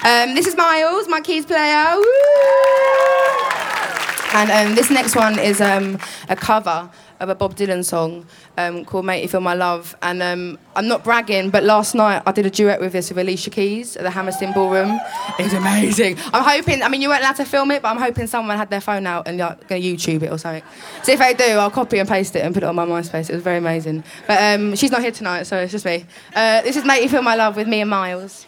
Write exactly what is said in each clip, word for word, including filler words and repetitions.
Um, this is Miles, my keys player. Woo! And um, this next one is um, a cover of a Bob Dylan song um, called Make You Feel My Love. And um, I'm not bragging, but last night I did a duet with this with Alicia Keys at the Hammerstein Ballroom. It's amazing. I'm hoping, I mean, you weren't allowed to film it, but I'm hoping someone had their phone out and like, going to YouTube it or something. So if they do, I'll copy and paste it and put it on my MySpace. It was very amazing. But um, she's not here tonight, so it's just me. Uh, this is Make You Feel My Love with me and Miles.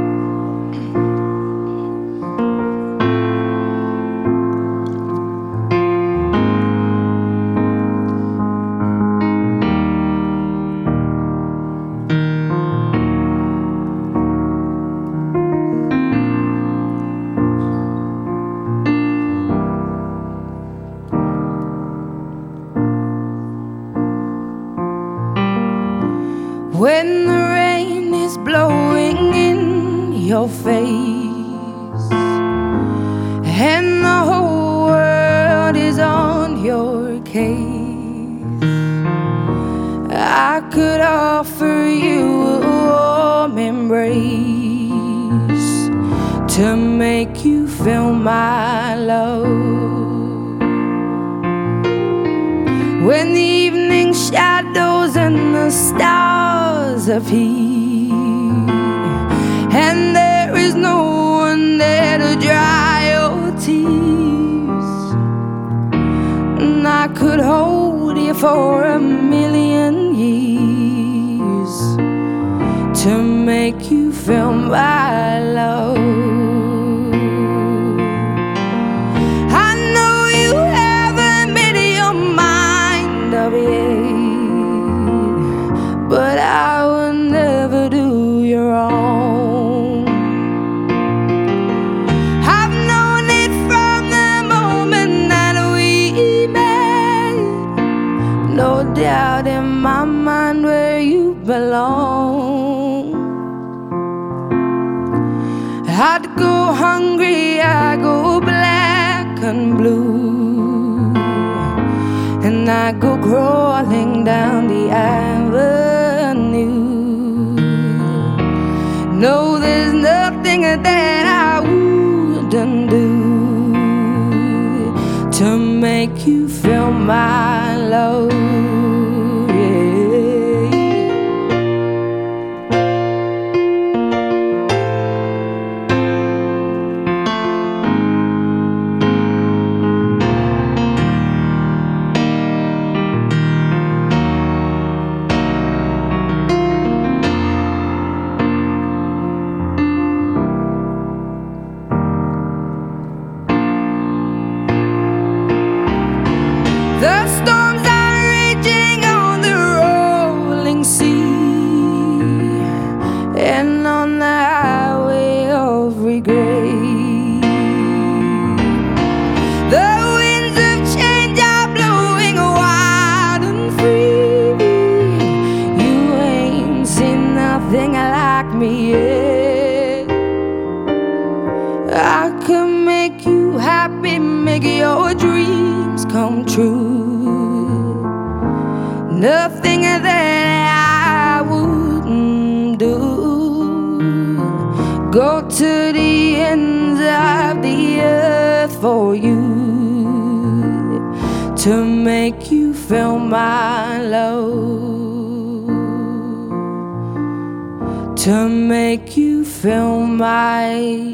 When the rain is blowing in your face and the whole world is on your case, I could offer you a warm embrace to make you feel my love. When the evening shadows and the stars appear and there is no one there to dry your tears, and I could hold you for a million years to make you feel my love. But I will never do you wrong. I've known it from the moment that we met. No doubt in my mind where you belong. I'd go hungry, I go black and blue, and I go crawling down the avenue. No, there's nothing that I wouldn't do to make you feel my love. The storms are raging on the rolling sea and on the highway of regret. The winds of change are blowing wild and free. You ain't seen nothing like me yet. I can make you happy, make your dreams come true. Nothing that I wouldn't do. Go to the ends of the earth for you to make you feel my love. To make you feel my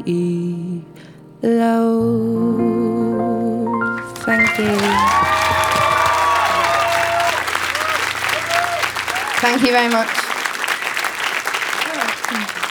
love. Thank you. Thank you very much.